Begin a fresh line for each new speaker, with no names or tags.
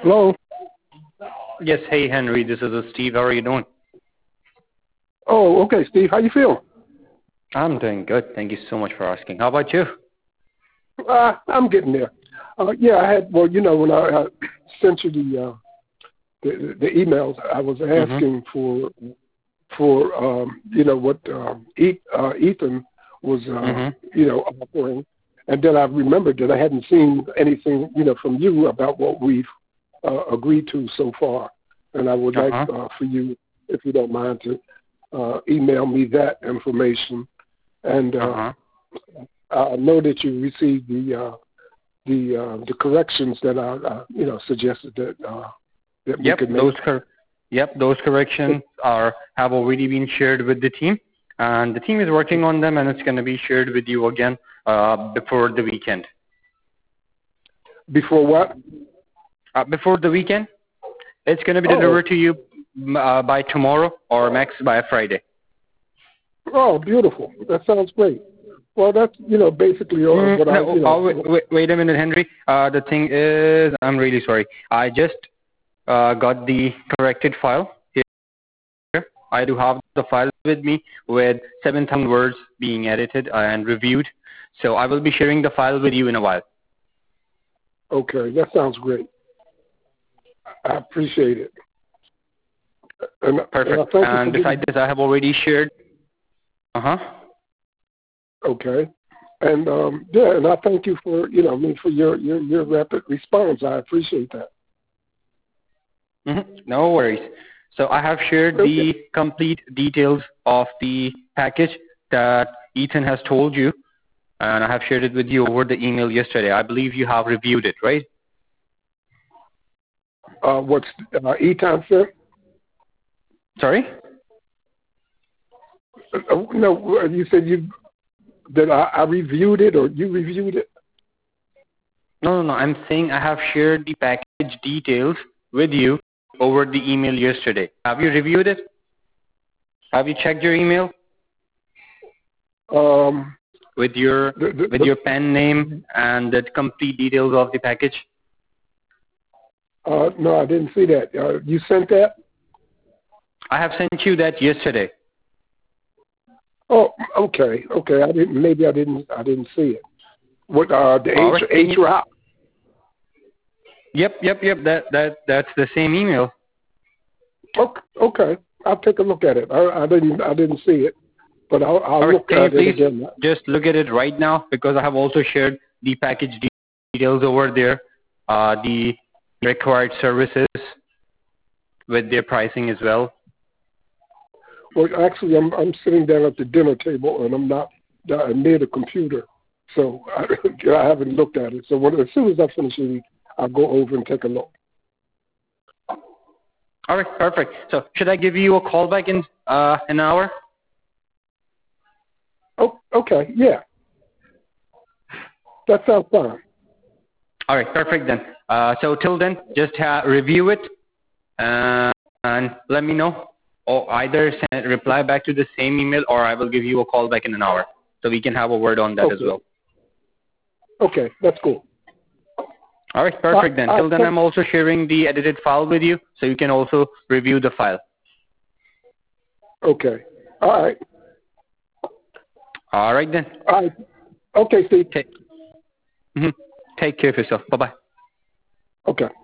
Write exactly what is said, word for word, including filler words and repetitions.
Hello?
Yes, hey Henry, this is uh, Steve. How are you doing?
Oh, okay, Steve. How you feel?
I'm doing good. Thank you so much for asking. How about you?
Uh, I'm getting there. Uh, yeah, I had, well, you know, when I uh, sent you the, uh, the the emails, I was
Mhm.
asking for, for um, you know, what um, e- uh, Ethan was, uh,
Mhm.
you know, offering. And then I remembered that I hadn't seen anything, you know, from you about what we've uh, agreed to so far. And I would
Uh
like
huh.
uh, for you, if you don't mind, to uh, email me that information. And
Uh
uh,
huh.
I know that you received the uh, the uh, the corrections that I uh, you know suggested that uh, that we
Yep,
could make.
those cor- Yep, those corrections are have already been shared with the team, and the team is working on them, and it's going to be shared with you again uh, before the weekend.
Before what?
Uh, before the weekend, it's going to be
Oh,
delivered to you mm, uh, by tomorrow or max by Friday.
oh, beautiful. That sounds great. Well, that's you know basically uh,
Mm,
what I
no,
you
oh, wait,
know.
wait, wait a minute, Henry. Uh, the thing is, I'm really sorry. I just uh, got the corrected file here. I do have the file with me with seven thousand words being edited and reviewed. So I will be sharing the file with you in a while.
Okay, that sounds great. I appreciate it, and and I
Perfect.
thank you for
And
giving.
besides this, I have already shared. Uh huh.
Okay, and um, yeah, and I thank you for you know I mean for your your your rapid response. I appreciate that.
Mm-hmm. No worries. So I have shared
Okay.
the complete details of the package that Ethan has told you, and I have shared it with you over the email yesterday. I believe you have reviewed it, right?
Uh, what's uh, Eton said?
Sorry?
Uh, no, you said you that I, I reviewed it or you reviewed it.
No, no, no. I'm saying I have shared the package details with you over the email yesterday. Have you reviewed it? Have you checked your email
Um,
with your
the, the,
with
the,
your pen name and the complete details of the package?
uh, no, I didn't see that. Uh, you sent that?
I have sent you that yesterday.
Oh, okay, okay. I didn't. Maybe I didn't. I didn't see it. What uh, the
All
H
right. Can
H
you?
route?
Yep, yep, yep. That that that's the same email.
Okay, okay. I'll take a look at it. I, I didn't. I didn't see it, but I'll, I'll
All right.
look
Can you
at it
please
again.
just look at it right now because I have also shared the package de- details over there, uh, the required services with their pricing as well.
Well, actually, I'm I'm sitting down at the dinner table and I'm not uh, near the computer, so I, I haven't looked at it. So when, as soon as I finish eating, I'll go over and take a look.
All right, perfect. So should I give you a call back in uh, an hour?
Oh, okay, yeah, that sounds fine.
All right, perfect then. Uh, so till then, just uh, review it uh, and let me know, or either send reply back to the same email, or I will give you a call back in an hour, so we can have a word on that as
Okay,
well.
okay, that's cool.
All right,
I,
perfect then.
I
Till then,
thank.
I'm also sharing the edited file with you, so you can also review the file.
Okay, all right,
All right then.
all right. Okay, Steve.
Take, mhm. Take care of yourself. Bye bye.
Okay.